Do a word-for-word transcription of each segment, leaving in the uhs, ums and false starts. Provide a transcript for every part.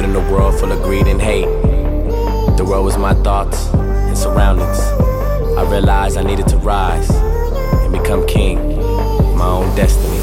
building a world full of greed and hate. The world was my thoughts and surroundings. I realized I needed to rise and become king of my own destiny.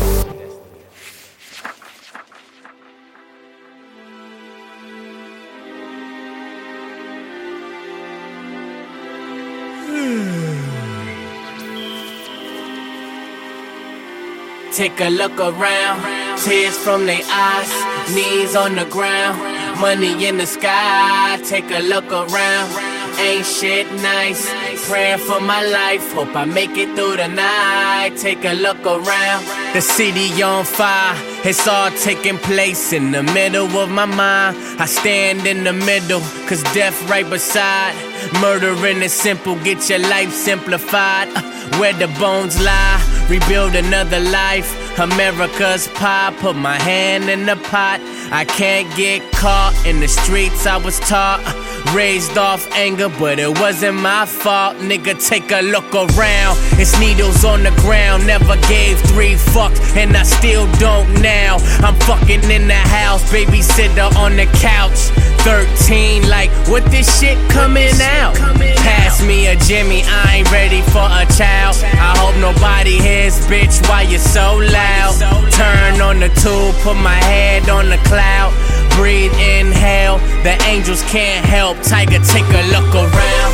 Take a look around, tears from their eyes, knees on the ground, money in the sky. Take a look around, ain't shit nice, praying for my life, hope I make it through the night. Take a look around, the city on fire, it's all taking place in the middle of my mind. I stand in the middle, cause death right beside. Murdering is simple, get your life simplified. uh, Where the bones lie, rebuild another life. America's pie, put my hand in the pot. I can't get caught in the streets I was taught. Raised off anger, but it wasn't my fault. Nigga, take a look around. It's needles on the ground. Never gave three fucks, and I still don't now. I'm fucking in the house, babysitter on the couch. Thirteen, like, what this shit coming out? Pass me a Jimmy, I ain't ready for a child. I hope nobody hears, bitch, why you so loud? Turn on the tube, put my head on the cloud. Breathe, inhale, the angels can't help. Tiger, take a look around.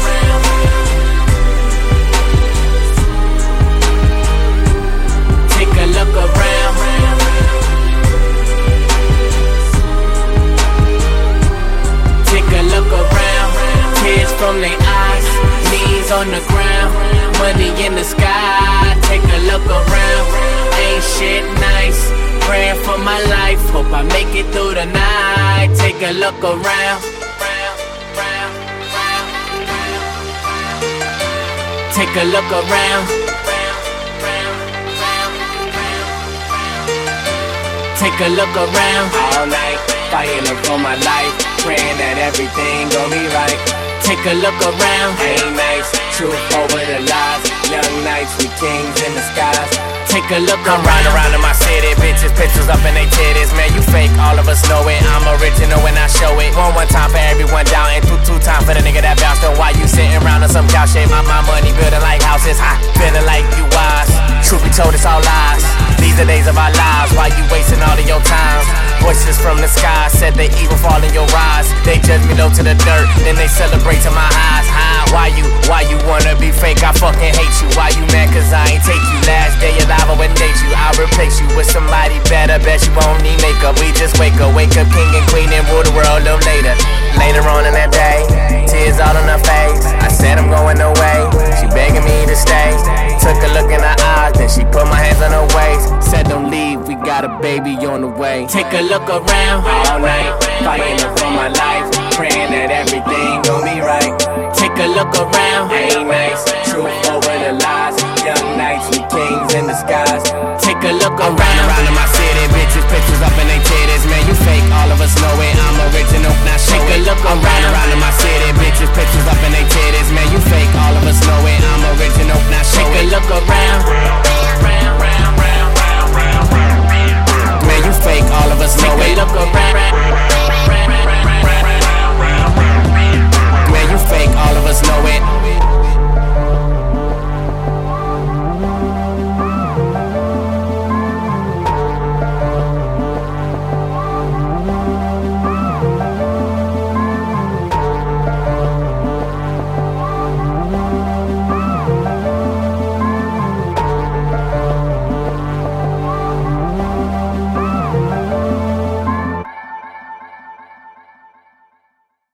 Take a look around. Take a look around, tears from their eyes, knees on the ground, money in the sky. Take a look around, ain't shit nice, praying for my life, hope I make it through the night. Take a look around. Take a look around. Take a look around. All night, fighting for my life, praying that everything gon' be right. Take a look around. Ain't nice, truth over the lies. Young nights, we kings in the skies. Take a look around. I'm riding around in my city, bitches, pictures up in they titties. Man, you fake, all of us know it. I'm original when I show it. One one time for everyone down, and two two time for the nigga that bounced. Then why you sitting around on some couch shit? My, my money building like houses, high, feeling like you wise. Truth be told, it's all lies. These are days of our lives. Why you wasting all of your time? Voices from the sky said they even fall in your eyes. They judge me low to the dirt, then they celebrate to my eyes. High, why you, why you wanna be fake? I fucking hate you. Why you mad? Cause I ain't take you. Last day alive, I wouldn't date you. I'll replace you with somebody better. Bet you won't need makeup. We just wake up, wake up, king and queen, and rule the world a little later. Later on in that day, tears all on her face. I said I'm going away. She begging me to stay. Took a look in her eyes, then she put my hands on her waist. Said don't leave, we got a baby on the way. Take a look around. All night, fighting for my life, praying that everything gon' be right. Take a look around. Ain't nice, truth over the lies. Young nights, we kings in the skies. Take a look around. Around, around in my city, bitches, pictures up in they titties. Man, you fake, all of us know it. I'm original, now show it. Take a look around. Around in my city, bitches, pictures up in they titties.